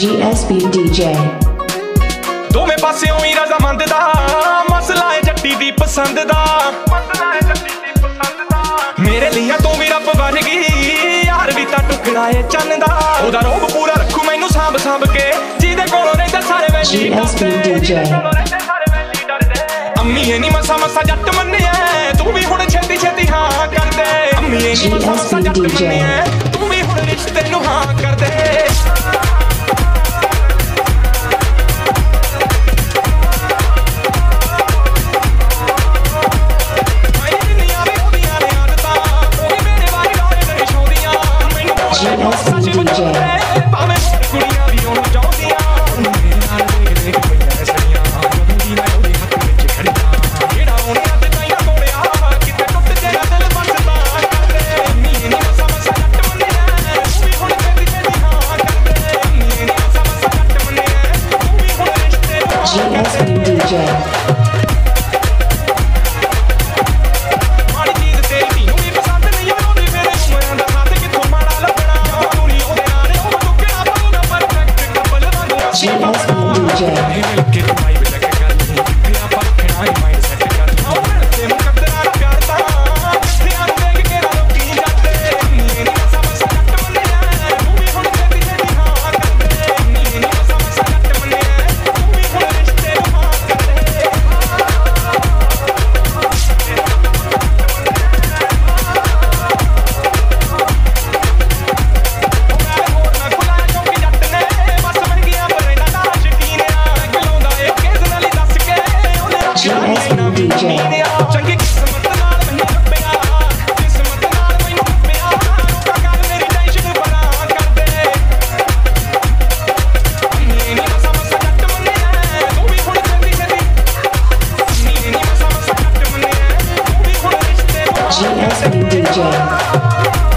GSB DJ ਦੋਵੇਂ ਪਾਸਿਓਂ ਹੀ ਰਜ਼ਾਮੰਦ ਦਾ ਮਸਲਾ ਏ ਜੱਟੀ ਦੀ ਪਸੰਦ ਦਾ ਮੇਰੇ ਲਈ ਤੂੰ ਵੀ ਰੱਬ ਵਰਗੀ ਯਾਰ ਵੀ ਤਾਂ ਟੁਕੜਾ ਏ ਚੰਨ ਦਾ ਉਹਦਾ ਰੋਬ ਪੂਰਾ ਰੱਖੂ ਮੈਨੂੰ ਸਾਂਭ ਸਾਂਭ ਕੇ ਜਿਹਦੇ ਕੋਲੋਂ ਰਹਿੰਦੇ ਸਾਰੇ ਵੈਲੀ ਅੰਮੀਏ ਨੀ ਮਸਾ ਮਸਾ ਜੱਟ ਮੰਨਿਆ ਤੂੰ ਵੀ ਹੁਣ ਛੇਤੀ ਛੇਤੀ ਹਾਂ ਕਰ ਦੇ ਅੰਮੀਏ ਨੀ ਮਸਾ ਮਸਾ ਜੱਟ ਮੰਨਿਆ ਤੂੰ ਵੀ ਹੁਣ ਰਿਸ਼ਤੇ ਨੂੰ ਹਾਂ ਕਰ ਦੇ ਚੰਗੀ ਕਿਸਮਤ ਨਾਲ ਮੈਨੂੰ ਲੱਭਿਆ ਕਿਸਮਤ ਨਾਲ ਮੈਨੂੰ ਲੱਭਿਆ ਰੋਕਾ ਕਰ ਮੇਰੀ ਟੈਨਸ਼ਨ ਬਣਾ ਕਰ ਦੇ ਅੰਮੀਏ ਨੀ ਮਸਾ ਮਸਾ ਜੱਟ ਮੰਨਿਆ ਤੂੰ ਵੀ ਹੁਣ ਛੇਤੀ ਛੇਤੀ ਅੰਮੀਏ ਨੀ ਮਸਾ ਮਸਾ ਜੱਟ ਮੰਨਿਆ ਤੂੰ ਵੀ ਹੁਣ ਰਿਸ਼ਤੇ ਨੂੰ GSB DJ